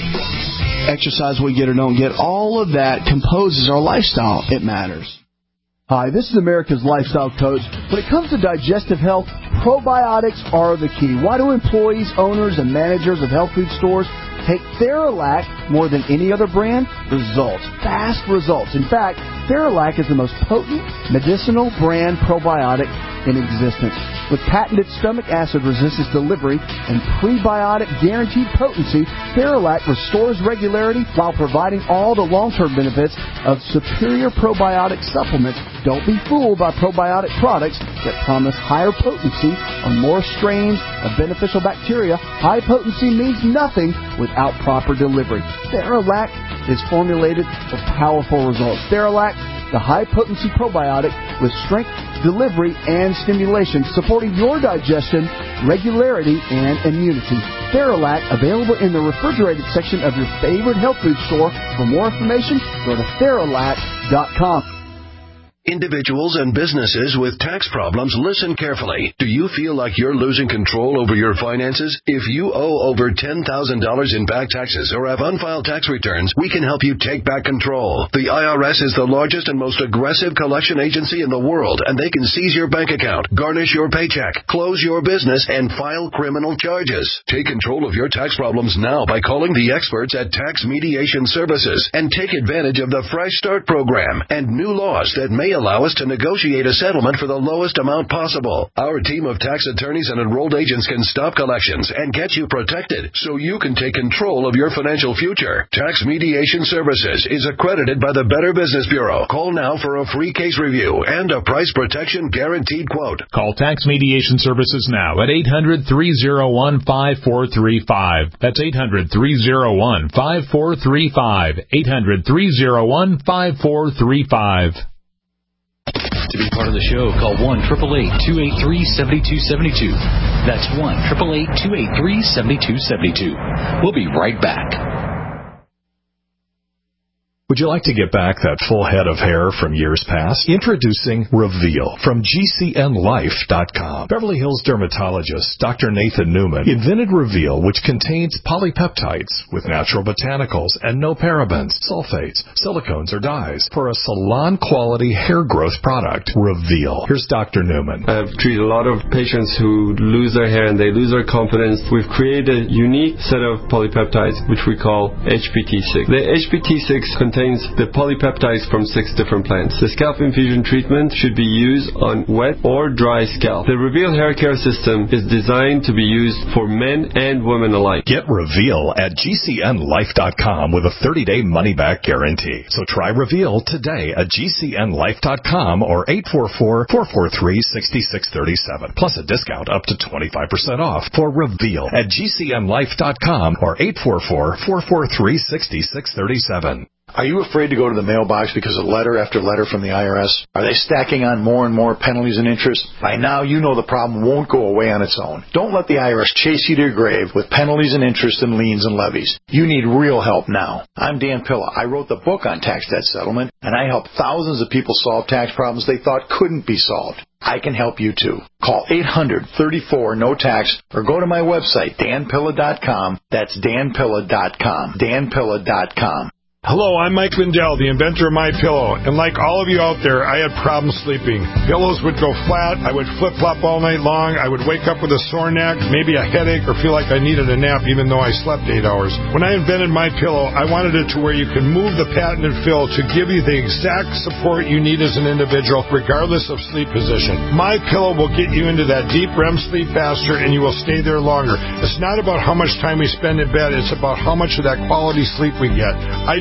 exercise we get or don't get, all of that composes our lifestyle. It matters. Hi, this is America's Lifestyle Coach. When it comes to digestive health, probiotics are the key. Why do employees, owners, and managers of health food stores take Theralac more than any other brand? Results. Fast results. In fact, Theralac is the most potent medicinal brand probiotic in existence. With patented stomach acid resistance delivery and prebiotic guaranteed potency, Theralac restores regularity while providing all the long-term benefits of superior probiotic supplements. Don't be fooled by probiotic products that promise higher potency or more strains of beneficial bacteria. High potency means nothing without proper delivery. Theralac is formulated for powerful results. Theralac, the high-potency probiotic with strength, delivery, and stimulation, supporting your digestion, regularity, and immunity. Theralac, available in the refrigerated section of your favorite health food store. For more information, go to Theralac dot com. Individuals and businesses with tax problems, listen carefully. Do you feel like you're losing control over your finances? If you owe over ten thousand dollars in back taxes or have unfiled tax returns, we can help you take back control. The I R S is the largest and most aggressive collection agency in the world, and they can seize your bank account, garnish your paycheck, close your business, and file criminal charges. Take control of your tax problems now by calling the experts at Tax Mediation Services and take advantage of the Fresh Start program and new laws that may allow us to negotiate a settlement for the lowest amount possible. Our team of tax attorneys and enrolled agents can stop collections and get you protected so you can take control of your financial future. Tax Mediation Services is accredited by the Better Business Bureau. Call now for a free case review and a price protection guaranteed quote. Call Tax Mediation Services now at eight hundred, three oh one, five four three five. That's eight hundred, three oh one, five four three five. eight hundred, three oh one, five four three five. To be part of the show, call one eight eight eight, two eight three, seven two seven two. That's one eight eight eight, two eight three, seven two seven two. We'll be right back. Would you like to get back that full head of hair from years past? Introducing Reveal from G C N life dot com. Beverly Hills dermatologist Doctor Nathan Newman invented Reveal, which contains polypeptides with natural botanicals and no parabens, sulfates, silicones, or dyes for a salon-quality hair growth product. Reveal. Here's Doctor Newman. I've treated a lot of patients who lose their hair and they lose their confidence. We've created a unique set of polypeptides, which we call H P T six. The H P T six contains the polypeptides from six different plants. The scalp infusion treatment should be used on wet or dry scalp. The Reveal hair care system is designed to be used for men and women alike. Get Reveal at G C N life dot com with a thirty-day money-back guarantee. So try Reveal today at G C N life dot com or eight four four, four four three, six six three seven. Plus a discount up to twenty-five percent off for Reveal at G C N life dot com or eight four four, four four three, six six three seven. Are you afraid to go to the mailbox because of letter after letter from the I R S? Are they stacking on more and more penalties and interest? By now, you know the problem won't go away on its own. Don't let the I R S chase you to your grave with penalties and interest and liens and levies. You need real help now. I'm Dan Pilla. I wrote the book on tax debt settlement, and I helped thousands of people solve tax problems they thought couldn't be solved. I can help you too. Call eight hundred, thirty-four, no tax or go to my website, dan pilla dot com. That's dan pilla dot com. dan pilla dot com. Hello, I'm Mike Lindell, the inventor of MyPillow, and like all of you out there, I had problems sleeping. Pillows would go flat, I would flip-flop all night long, I would wake up with a sore neck, maybe a headache, or feel like I needed a nap even though I slept eight hours. When I invented MyPillow, I wanted it to where you can move the patented fill to give you the exact support you need as an individual, regardless of sleep position. MyPillow will get you into that deep R E M sleep faster, and you will stay there longer. It's not about how much time we spend in bed, it's about how much of that quality sleep we get. I do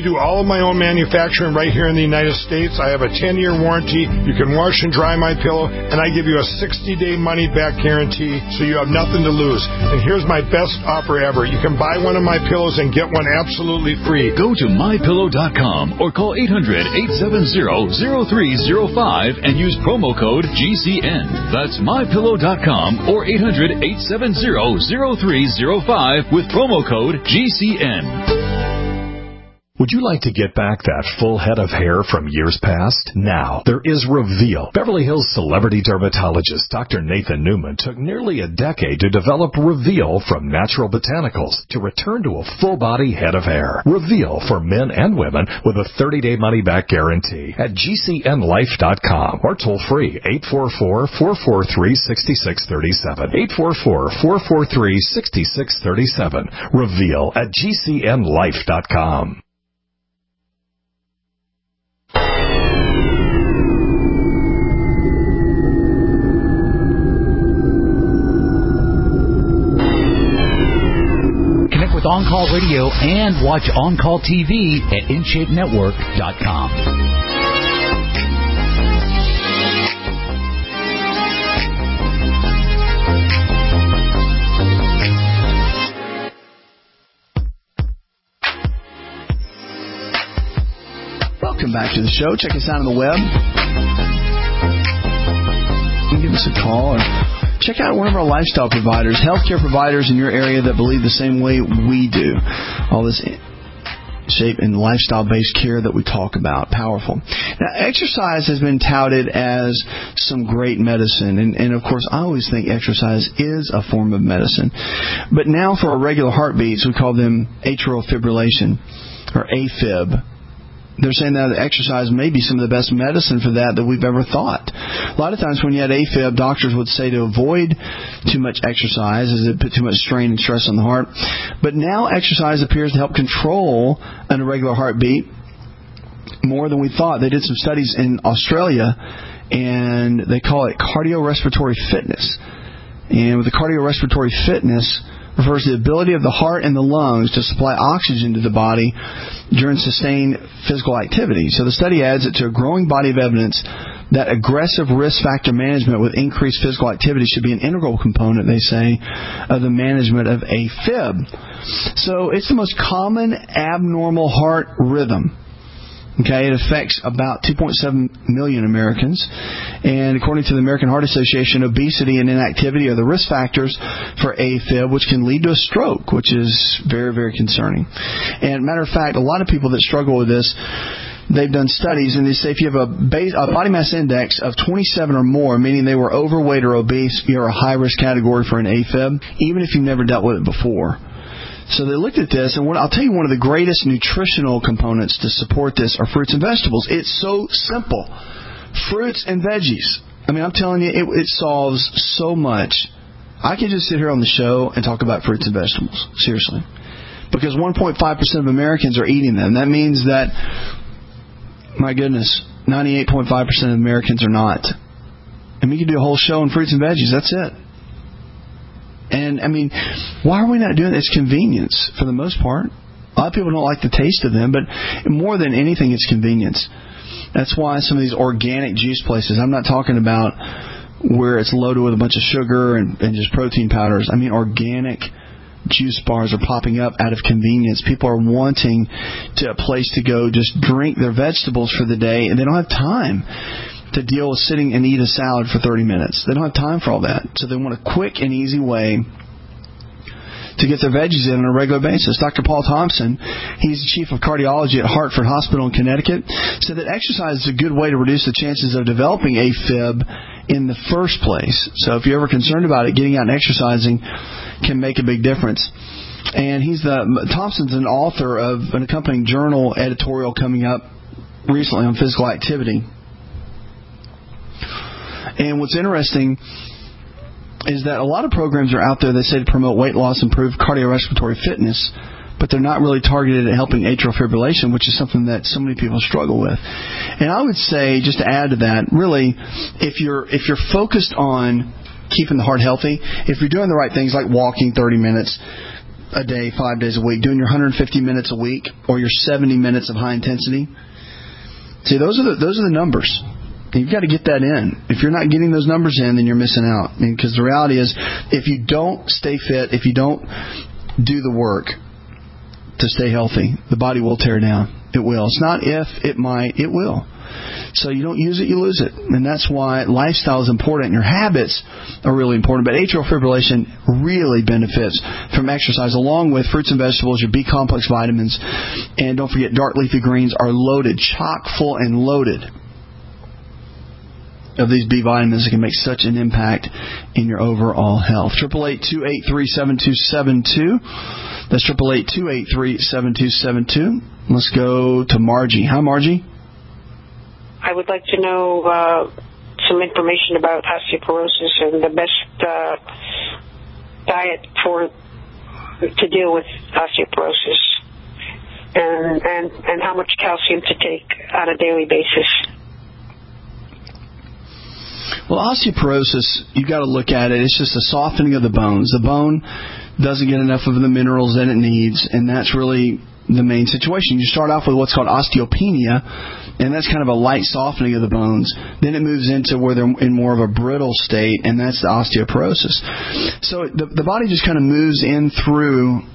do all of my own manufacturing right here in the United States. I have a ten-year warranty. You can wash and dry my pillow, and I give you a sixty-day money-back guarantee, so you have nothing to lose. And here's my best offer ever. You can buy one of my pillows and get one absolutely free. Go to my pillow dot com or call eight hundred, eight seven zero, zero three zero five and use promo code G C N. That's my pillow dot com or eight hundred, eight seven zero, zero three zero five with promo code G C N. Would you like to get back that full head of hair from years past? Now, there is Reveal. Beverly Hills celebrity dermatologist Doctor Nathan Newman took nearly a decade to develop Reveal from natural botanicals to return to a full-body head of hair. Reveal for men and women with a thirty-day money-back guarantee at G C N life dot com or toll free eight four four, four four three, six six three seven. eight four four, four four three, six six three seven. Reveal at G C N life dot com. With On-Call Radio and watch On-Call T V at in shape network dot com. Welcome back to the show. Check us out on the web. You can give us a call or check out one of our lifestyle providers, healthcare providers in your area that believe the same way we do. All this shape and lifestyle-based care that we talk about. Powerful. Now, exercise has been touted as some great medicine. And, and, of course, I always think exercise is a form of medicine. But now for our regular heartbeats, we call them atrial fibrillation or AFib. They're saying that exercise may be some of the best medicine for that that we've ever thought. A lot of times when you had AFib, doctors would say to avoid too much exercise as it put too much strain and stress on the heart. But now exercise appears to help control an irregular heartbeat more than we thought. They did some studies in Australia, and they call it cardiorespiratory fitness. And with the cardiorespiratory fitness, refers to the ability of the heart and the lungs to supply oxygen to the body during sustained physical activity. So the study adds it to a growing body of evidence that aggressive risk factor management with increased physical activity should be an integral component, they say, of the management of AFib. So it's the most common abnormal heart rhythm. Okay, it affects about two point seven million Americans. And according to the American Heart Association, obesity and inactivity are the risk factors for AFib, which can lead to a stroke, which is very, very concerning. And matter of fact, a lot of people that struggle with this, they've done studies, and they say if you have a, base, a body mass index of twenty-seven or more, meaning they were overweight or obese, you're a high-risk category for an AFib, even if you've never dealt with it before. So they looked at this, and what, I'll tell you one of the greatest nutritional components to support this are fruits and vegetables. It's so simple. Fruits and veggies. I mean, I'm telling you, it, it solves so much. I can just sit here on the show and talk about fruits and vegetables. Seriously. Because one point five percent of Americans are eating them. That means that, my goodness, ninety-eight point five percent of Americans are not. And we can do a whole show on fruits and veggies. That's it. And, I mean, why are we not doing it? It's convenience, for the most part. A lot of people don't like the taste of them, but more than anything, it's convenience. That's why some of these organic juice places, I'm not talking about where it's loaded with a bunch of sugar and, and just protein powders. I mean, organic juice bars are popping up out of convenience. People are wanting to a place to go just drink their vegetables for the day, and they don't have time to deal with sitting and eat a salad for thirty minutes. They don't have time for all that. So they want a quick and easy way to get their veggies in on a regular basis. Doctor Paul Thompson, he's the chief of cardiology at Hartford Hospital in Connecticut, said that exercise is a good way to reduce the chances of developing AFib in the first place. So if you're ever concerned about it, getting out and exercising can make a big difference. And he's the Thompson's an author of an accompanying journal editorial coming up recently on physical activity. And what's interesting is that a lot of programs are out there that say to promote weight loss, improve cardiorespiratory fitness, but they're not really targeted at helping atrial fibrillation, which is something that so many people struggle with. And I would say, just to add to that, really, if you're if you're focused on keeping the heart healthy, if you're doing the right things like walking thirty minutes, a day, five days a week, doing your one hundred fifty minutes a week or your seventy minutes of high intensity. See, those are the those are the numbers. You've got to get that in. If you're not getting those numbers in, then you're missing out. Because the reality is, if you don't stay fit, if you don't do the work to stay healthy, the body will tear down. It will. It's not if, it might, it will. So you don't use it, you lose it. And that's why lifestyle is important. Your habits are really important. But atrial fibrillation really benefits from exercise, along with fruits and vegetables, your B-complex vitamins. And don't forget, dark leafy greens are loaded, chock full and loaded of these B vitamins that can make such an impact in your overall health. eight eight eight, two eight three, seven two seven two. That's eight eight eight, two eight three, seven two seven two. Let's go to Margie. Hi, Margie. I would like to know uh, some information about osteoporosis and the best uh, diet for to deal with osteoporosis, and, and, and how much calcium to take on a daily basis. Well, osteoporosis, you've got to look at it. It's just a softening of the bones. The bone doesn't get enough of the minerals that it needs, and that's really the main situation. You start off with what's called osteopenia, and that's kind of a light softening of the bones. Then it moves into where they're in more of a brittle state, and that's the osteoporosis. So the, the body just kind of moves in through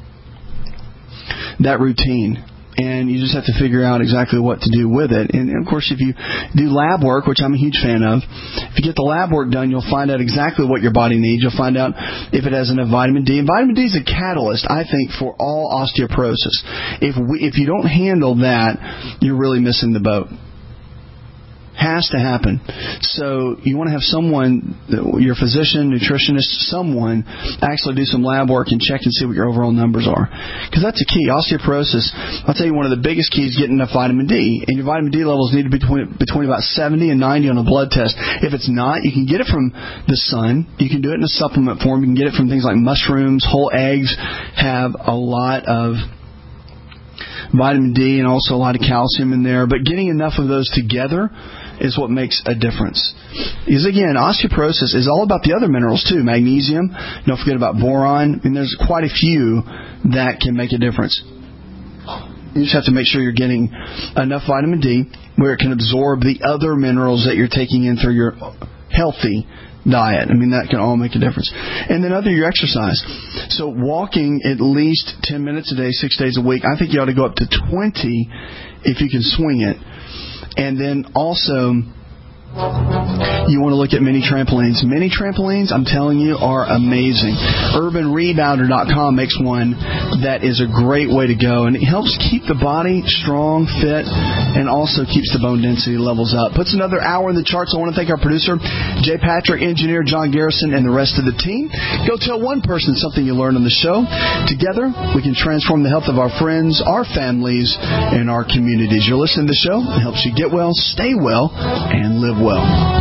that routine. And you just have to figure out exactly what to do with it. And, of course, if you do lab work, which I'm a huge fan of, if you get the lab work done, you'll find out exactly what your body needs. You'll find out if it has enough vitamin D. And vitamin D is a catalyst, I think, for all osteoporosis. If we, if you don't handle that, you're really missing the boat. Has to happen. So you want to have someone, your physician, nutritionist, someone actually do some lab work and check and see what your overall numbers are. Because that's a key. Osteoporosis, I'll tell you, one of the biggest keys is getting enough vitamin D. And your vitamin D levels need to be between, between about seventy and ninety on a blood test. If it's not, you can get it from the sun. You can do it in a supplement form. You can get it from things like mushrooms. Whole eggs have a lot of vitamin D and also a lot of calcium in there. But getting enough of those together is what makes a difference. Because again, osteoporosis is all about the other minerals too. Magnesium, don't forget about boron. I mean, there's quite a few that can make a difference. You just have to make sure you're getting enough vitamin D where it can absorb the other minerals that you're taking in through your healthy diet. I mean, that can all make a difference. And then other your exercise. So walking at least ten minutes a day, six days a week. I think you ought to go up to twenty if you can swing it. And then also, you want to look at mini trampolines. Mini trampolines, I'm telling you, are amazing. Urban Rebounder dot com makes one that is a great way to go. And it helps keep the body strong, fit, and also keeps the bone density levels up. Puts another hour in the charts. I want to thank our producer, Jay Patrick, engineer John Garrison, and the rest of the team. Go tell one person something you learned on the show. Together, we can transform the health of our friends, our families, and our communities. You're listening to the show. It helps you get well, stay well, and live well.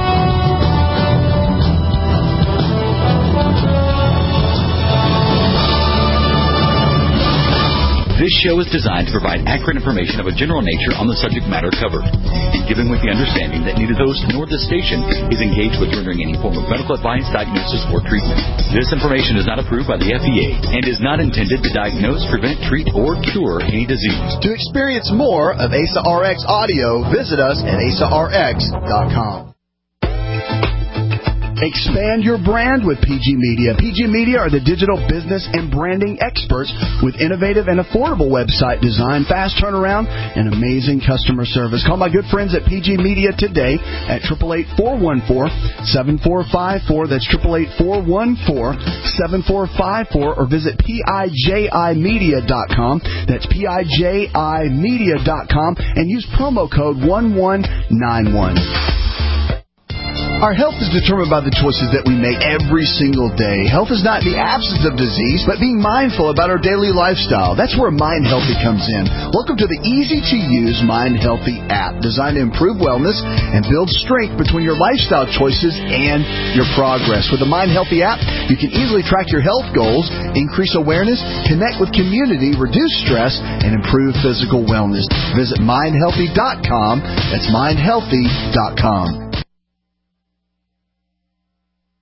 This show is designed to provide accurate information of a general nature on the subject matter covered, and given with the understanding that neither host nor this station is engaged with rendering any form of medical advice, diagnosis, or treatment. This information is not approved by the F D A and is not intended to diagnose, prevent, treat, or cure any disease. To experience more of A S A R X audio, visit us at A S A R X dot com. Expand your brand with P G Media. P G Media are the digital business and branding experts with innovative and affordable website design, fast turnaround, and amazing customer service. Call my good friends at P G Media today at eight eight eight, four one four, seven four five four. That's eight eight eight, four one four, seven four five four. Or visit P I J I media dot com. That's P I J I media dot com. And use promo code one one nine one. Our health is determined by the choices that we make every single day. Health is not the absence of disease, but being mindful about our daily lifestyle. That's where Mind Healthy comes in. Welcome to the easy-to-use Mind Healthy app, designed to improve wellness and build strength between your lifestyle choices and your progress. With the Mind Healthy app, you can easily track your health goals, increase awareness, connect with community, reduce stress, and improve physical wellness. Visit mind healthy dot com. That's mind healthy dot com.